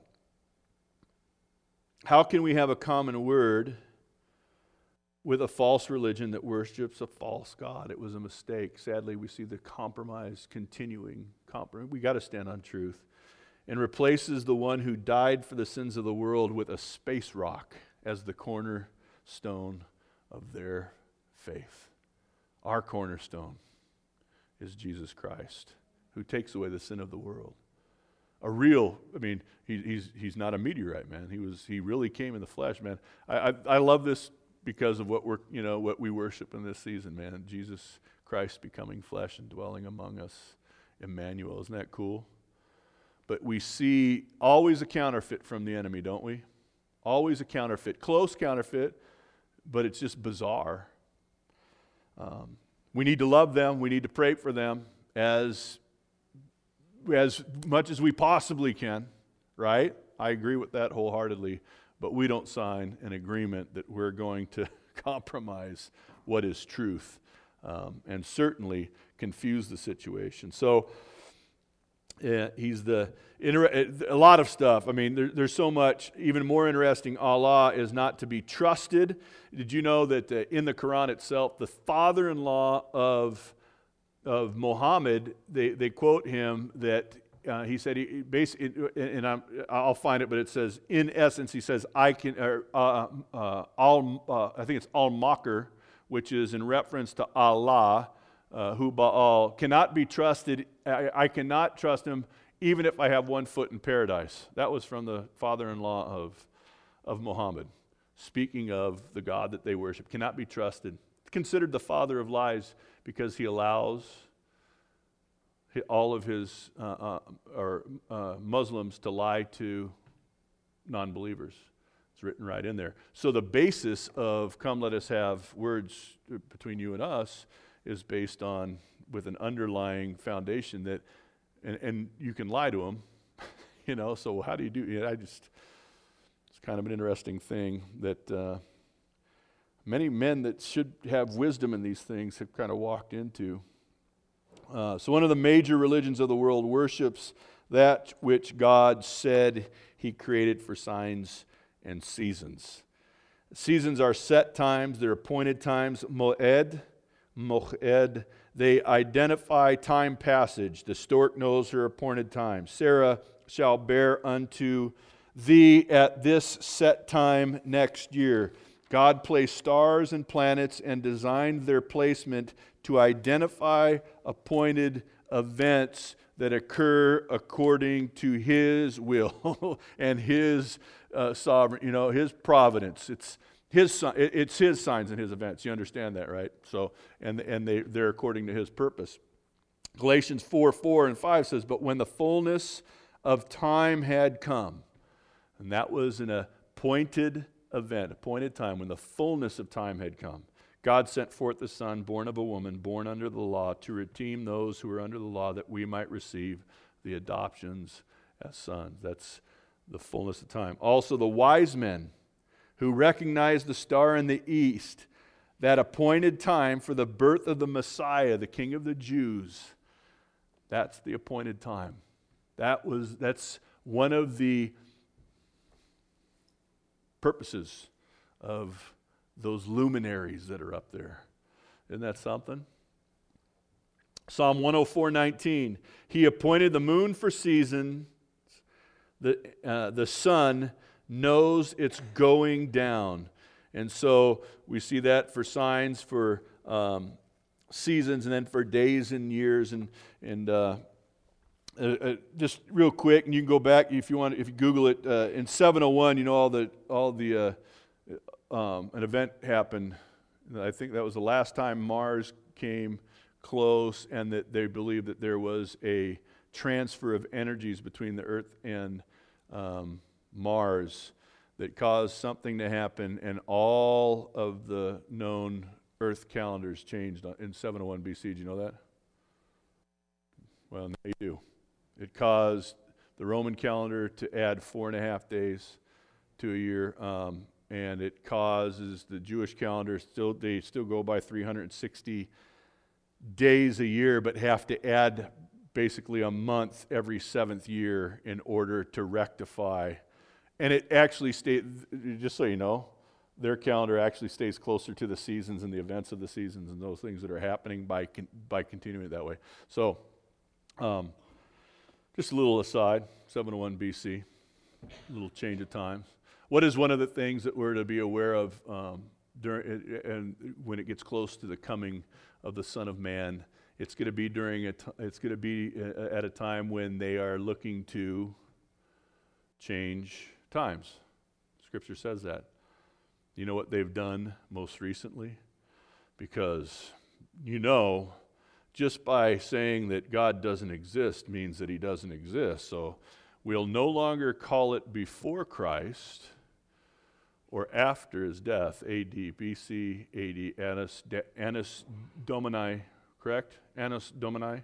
how can we have a common word with a false religion that worships a false God? It was a mistake. Sadly, we see the compromise continuing. Comprom- we got to stand on truth. And replaces the one who died for the sins of the world with a space rock as the cornerstone of their faith. Our cornerstone is Jesus Christ, who takes away the sin of the world. A real, I mean, he, he's he's not a meteorite, man. He was he really came in the flesh, man. I I, I love this because of what we're, you know, what we worship in this season, man. Jesus Christ becoming flesh and dwelling among us. Emmanuel, isn't that cool? But we see always a counterfeit from the enemy, don't we? Always a counterfeit. Close counterfeit, but it's just bizarre. Um, we need to love them. We need to pray for them as, as much as we possibly can, right? I agree with that wholeheartedly. But we don't sign an agreement that we're going to compromise what is truth, um, and certainly confuse the situation. So uh, he's the inter- a lot of stuff. I mean, there, there's so much. Even more interesting, Allah is not to be trusted. Did you know that uh, in the Quran itself, the father-in-law of of Muhammad, they they quote him that. Uh, he said, he, basically, and I'm, I'll find it, but it says, in essence, he says, I can, or, uh, uh, al, uh, I think it's al-Makr, which is in reference to Allah, uh, who Baal cannot be trusted. I, I cannot trust him even if I have one foot in paradise. That was from the father-in-law of, of Muhammad, speaking of the God that they worship. Cannot be trusted. Considered the father of lies because he allows all of his uh, uh, or uh, Muslims to lie to non-believers. It's written right in there. So the basis of come let us have words between you and us is based on with an underlying foundation that, and, and you can lie to them, you know, so how do you do, you know, I just, it's kind of an interesting thing that uh, many men that should have wisdom in these things have kind of walked into. Uh, so one of the major religions of the world worships that which God said he created for signs and seasons. Seasons are set times, they're appointed times. Moed, moed, they identify time passage. The stork knows her appointed time. Sarah shall bear unto thee at this set time next year. God placed stars and planets and designed their placement to identify appointed events that occur according to His will and His uh, sovereign, you know, His providence. It's His it's His signs and His events. You understand that, right? So, and and they they're according to His purpose. Galatians four, four and five says, "But when the fullness of time had come," and that was an appointed event, appointed time, when the fullness of time had come, God sent forth the Son, born of a woman, born under the law, to redeem those who were under the law, that we might receive the adoptions as sons. That's the fullness of time. Also, the wise men who recognized the star in the east, that appointed time for the birth of the Messiah, the King of the Jews. That's the appointed time. That was that's one of the purposes of those luminaries that are up there. Isn't that something? Psalm one oh four, nineteen. He appointed the moon for seasons. The, uh, the sun knows it's going down. And so we see that for signs, for um, seasons, and then for days and years. And, and uh, uh, uh, just real quick, and you can go back if you want, if you Google it, uh, in seven oh one, you know, all the, all the uh, Um, an event happened. I think that was the last time Mars came close, and that they believed that there was a transfer of energies between the Earth and um, Mars that caused something to happen, and all of the known Earth calendars changed in seven oh one B C. Do you know that? Well, they do. It caused the Roman calendar to add four and a half days to a year. Um, And it causes the Jewish calendar, still they still go by three hundred sixty days a year, but have to add basically a month every seventh year in order to rectify. And it actually stays, just so you know, their calendar actually stays closer to the seasons and the events of the seasons and those things that are happening by by continuing it that way. So, um, just a little aside, seven oh one B C, a little change of times. What is one of the things that we're to be aware of um, during and when it gets close to the coming of the Son of Man? It's going to be during a t- it's going to be at a time when they are looking to change times. Scripture says that. You know what they've done most recently? Because, you know, just by saying that God doesn't exist means that he doesn't exist. So we'll no longer call it before Christ or after his death, A D, B C, A D, Annus, Annus Domini, correct? Annus Domini?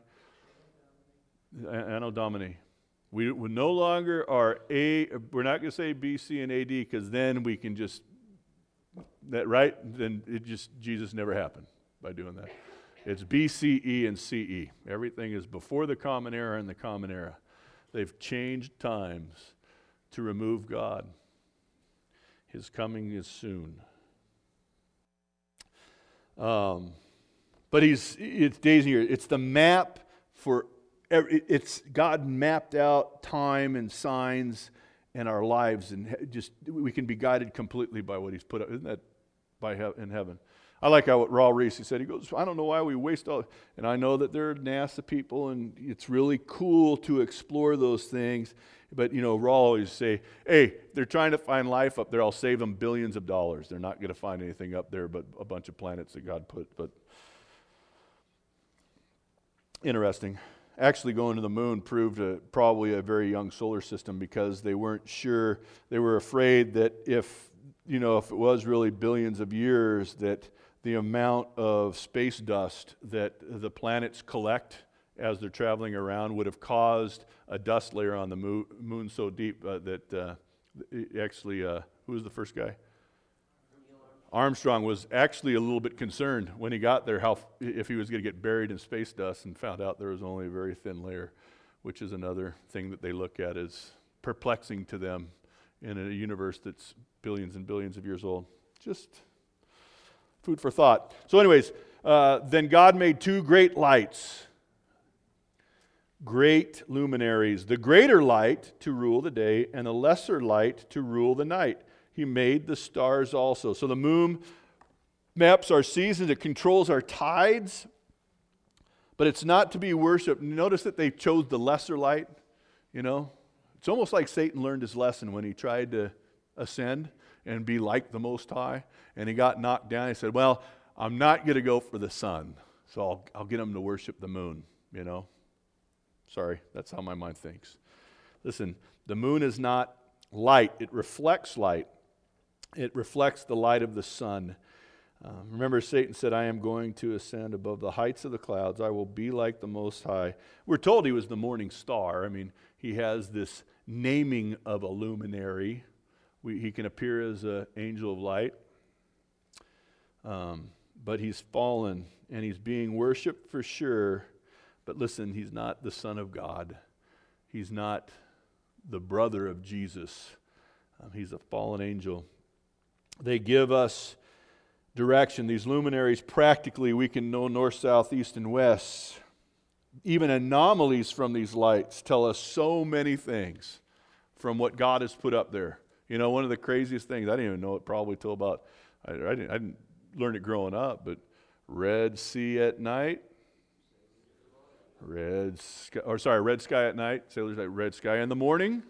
Anno Domini. We, we no longer are A, we're not going to say B C and A D because then we can just, that right? Then it just, Jesus never happened by doing that. It's B C E and C E. Everything is before the common era and the common era. They've changed times to remove God. His coming is soon. Um, but he's, it's days and years. It's the map for It's God mapped out time and signs in our lives, and just we can be guided completely by what he's put up. Isn't that by he- in heaven? I like how what Raul Reese, he said, he goes, I don't know why we waste all, and I know that there are NASA people, and it's really cool to explore those things, but, you know, Raul always say, hey, they're trying to find life up there, I'll save them billions of dollars. They're not going to find anything up there but a bunch of planets that God put, but interesting. Actually, going to the moon proved a, probably a very young solar system because they weren't sure. They were afraid that if, you know, if it was really billions of years, that the amount of space dust that the planets collect as they're traveling around would have caused a dust layer on the moon, moon so deep uh, that uh, actually, uh, who was the first guy? Armstrong was actually a little bit concerned when he got there how if he was going to get buried in space dust, and found out there was only a very thin layer, which is another thing that they look at as perplexing to them in a universe that's billions and billions of years old. Just food for thought. So anyways, uh, then God made two great lights, great luminaries, the greater light to rule the day and the lesser light to rule the night. He made the stars also. So the moon maps our seasons. It controls our tides. But it's not to be worshipped. Notice that they chose the lesser light. You know, it's almost like Satan learned his lesson when he tried to ascend and be like the Most High. And he got knocked down. He said, well, I'm not going to go for the sun. So I'll, I'll get them to worship the moon, you know. Sorry, that's how my mind thinks. Listen, the moon is not light. It reflects light. It reflects the light of the sun. Um, remember, Satan said, I am going to ascend above the heights of the clouds. I will be like the Most High. We're told he was the morning star. I mean, he has this naming of a luminary. We, he can appear as an angel of light. Um, but he's fallen, and he's being worshipped for sure. But listen, he's not the Son of God. He's not the brother of Jesus. Um, he's a fallen angel. They give us direction. These luminaries, practically, we can know north, south, east, and west. Even anomalies from these lights tell us so many things from what God has put up there. You know, one of the craziest things, I didn't even know it probably till about, I, I, didn't, I didn't learn it growing up, but Red Sea at night, red sky, or sorry, red sky at night, sailors like red sky in the morning.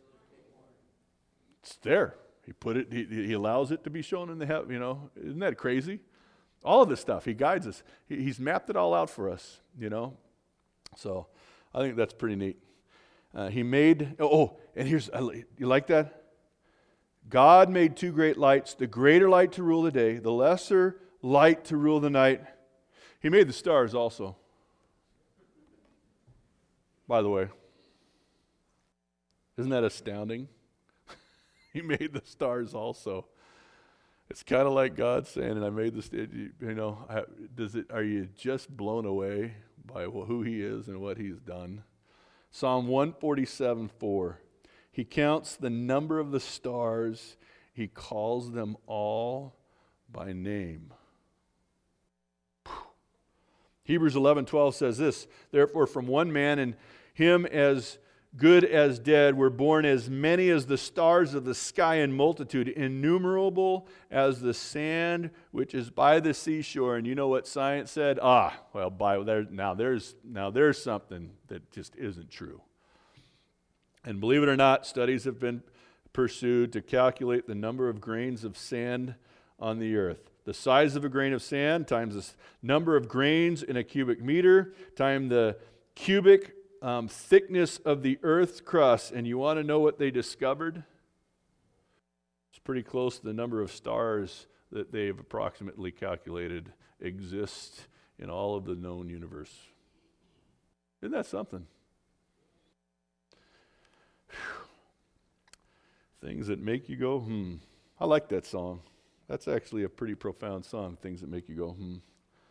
It's there. He put it, he, he allows it to be shown in the heaven, you know. Isn't that crazy? All of this stuff, he guides us. He, he's mapped it all out for us, you know. So I think that's pretty neat. Uh, he made, oh, oh, and here's, you like that? God made two great lights, the greater light to rule the day, the lesser light to rule the night. He made the stars also. By the way, isn't that astounding? He made the stars also. It's kind of like God saying, and I made this, you know, does it? Are you just blown away by who he is and what he's done? Psalm one forty-seven four. He counts the number of the stars. He calls them all by name. Hebrews eleven twelve says this, therefore from one man, and him as good as dead, were born as many as the stars of the sky in multitude, innumerable as the sand which is by the seashore. And you know what science said? Ah, well, by there now there's now there's something that just isn't true. And believe it or not, studies have been pursued to calculate the number of grains of sand on the earth. The size of a grain of sand times the number of grains in a cubic meter times the cubic um, thickness of the earth's crust. And you want to know what they discovered? It's pretty close to the number of stars that they've approximately calculated exist in all of the known universe. Isn't that something? Whew. Things that make you go, hmm. I like that song. That's actually a pretty profound song, things that make you go, hmm.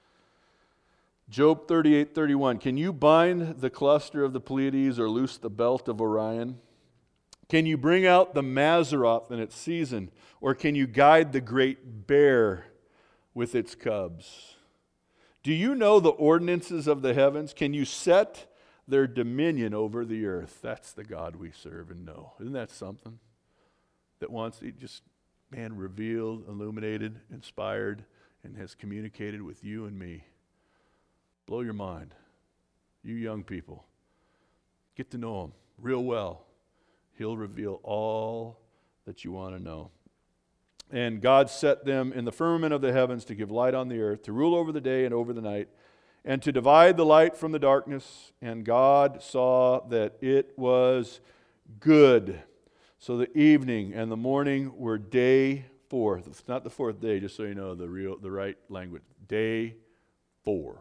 Job thirty-eight thirty-one. Can you bind the cluster of the Pleiades or loose the belt of Orion? Can you bring out the Mazzaroth in its season? Or can you guide the great bear with its cubs? Do you know the ordinances of the heavens? Can you set their dominion over the earth? That's the God we serve and know. Isn't that something? That wants to just, man, revealed, illuminated, inspired, and has communicated with you and me. Blow your mind. You young people, get to know him real well. He'll reveal all that you want to know. And God set them in the firmament of the heavens to give light on the earth, to rule over the day and over the night, and to divide the light from the darkness. And God saw that it was good. So the evening and the morning were day fourth. It's not the fourth day, just so you know the real, the right language. Day four.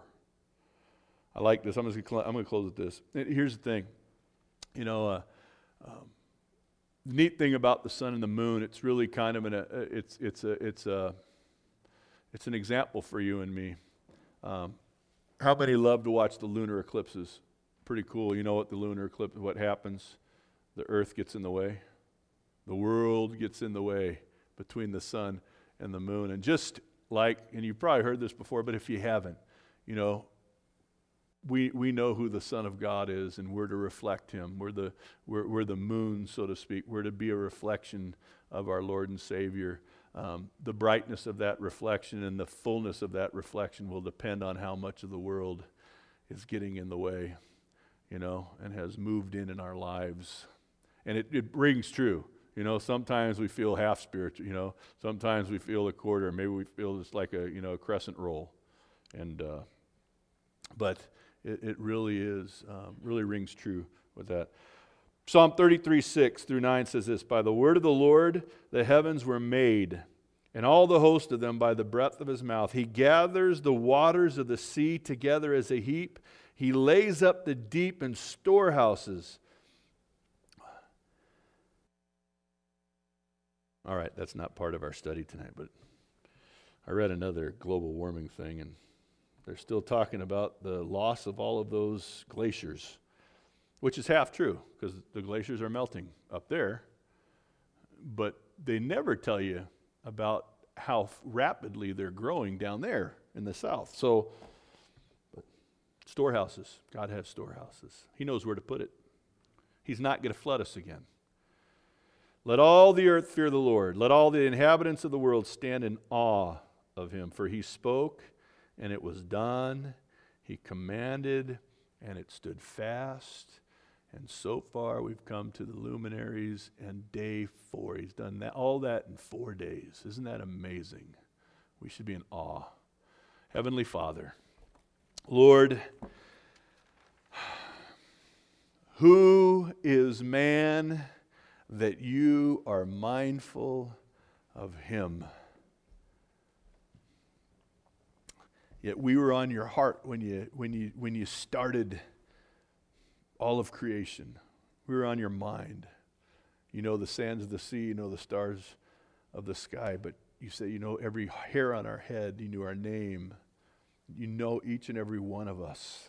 I like this. I'm, just gonna, I'm going to close with this. Here's the thing. You know, uh, um, the neat thing about the sun and the moon, it's really kind of an, a, it's it's a it's a it's an example for you and me. Um, how many love to watch the lunar eclipses? Pretty cool. You know what the lunar eclipse? What happens? The Earth gets in the way. The world gets in the way between the sun and the moon. And just like, and you've probably heard this before, but if you haven't, you know, we we know who the Son of God is, and we're to reflect him. We're the we're, we're the moon, so to speak. We're to be a reflection of our Lord and Savior. Um, the brightness of that reflection and the fullness of that reflection will depend on how much of the world is getting in the way, you know, and has moved in in our lives. And it, it rings true. You know, sometimes we feel half spiritual, you know. Sometimes we feel a quarter. Maybe we feel just like a, you know, a crescent roll. And, uh, but it, it really is, um, really rings true with that. Psalm thirty-three, six through nine says this, by the word of the Lord the heavens were made, and all the host of them by the breath of his mouth. He gathers the waters of the sea together as a heap. He lays up the deep in storehouses. All right, that's not part of our study tonight, but I read another global warming thing, and they're still talking about the loss of all of those glaciers, which is half true, because the glaciers are melting up there, but they never tell you about how f- rapidly they're growing down there in the south. So, but storehouses, God has storehouses. He knows where to put it. He's not going to flood us again. Let all the earth fear the Lord. Let all the inhabitants of the world stand in awe of him. For he spoke, and it was done. He commanded, and it stood fast. And so far, we've come to the luminaries and day four. He's done that, all that in four days. Isn't that amazing? We should be in awe. Heavenly Father, Lord, who is man that you are mindful of him? Yet we were on your heart when you when you when you started all of creation. We were on your mind. You know the sands of the sea, you know the stars of the sky, but you say you know every hair on our head, you knew our name. You know each and every one of us.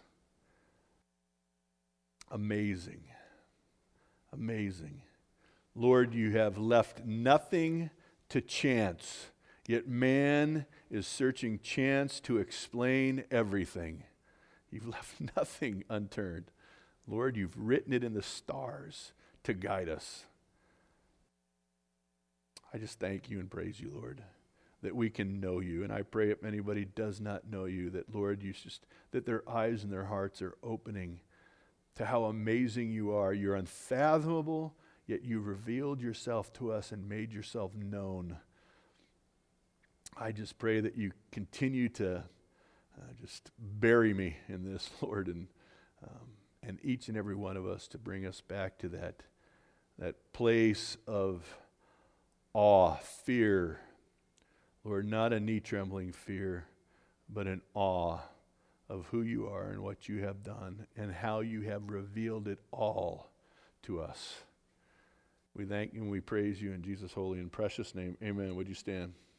Amazing. Amazing. Lord, you have left nothing to chance, yet man is searching chance to explain everything. You've left nothing unturned. Lord, you've written it in the stars to guide us. I just thank you and praise you, Lord, that we can know you. And I pray if anybody does not know you, that, Lord, you just that their eyes and their hearts are opening to how amazing you are. You're unfathomable, yet you revealed yourself to us and made yourself known. I just pray that you continue to uh, just bury me in this, Lord, and um, and each and every one of us to bring us back to that that place of awe, fear, Lord, not a knee-trembling fear, but an awe of who you are and what you have done and how you have revealed it all to us. We thank you and we praise you in Jesus' holy and precious name. Amen. Would you stand?